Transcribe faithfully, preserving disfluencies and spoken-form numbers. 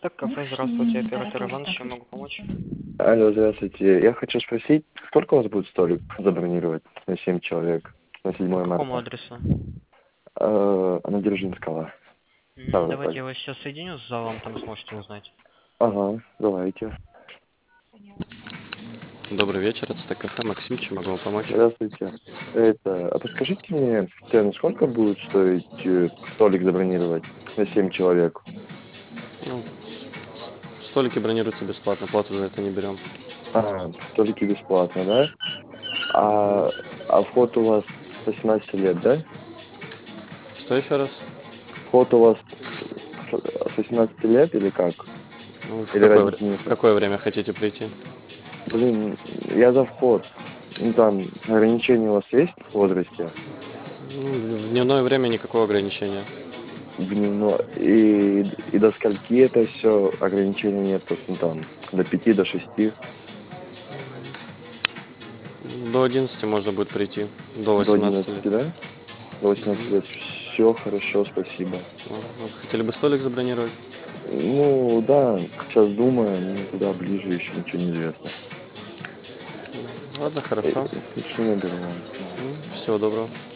Так, кафе, здравствуйте, оператор Иван, чем могу помочь? Алло, здравствуйте. Я хочу спросить, сколько у вас будет столик забронировать на семь человек на По седьмое какому марта? адресу? Э, на Дзержинского. М, Давайте Ставрополь. я вас сейчас соединю с залом, там сможете узнать. Ага, давайте. Добрый вечер, это Стек кафе, Максим, чем могу вам помочь? Здравствуйте. Это, а подскажите мне, цену, сколько будет стоить э, столик забронировать на семь человек? Ну, столики бронируются бесплатно, плату за это не берем. А, столики бесплатно, да? А, а вход у вас с восемнадцати лет, да? Что еще раз? Вход у вас с с восемнадцати лет или как? Ну, в Или какое, вре- родители не в пустят? какое время хотите прийти? Блин, я за вход. Ну там ограничения у вас есть в возрасте? Ну, в дневное время никакого ограничения. Дневно. И, и до скольки это все ограничений нет? То есть, ну там до пяти, до шести, До одиннадцати можно будет прийти, до до восемнадцати лет. одиннадцати, да? До восемнадцати лет. Все хорошо, спасибо. Ну, вы хотели бы столик забронировать? Ну да, сейчас думаю, ну туда ближе еще ничего не известно. Ладно, Э, хорошо. Что наберу вам? Всего доброго.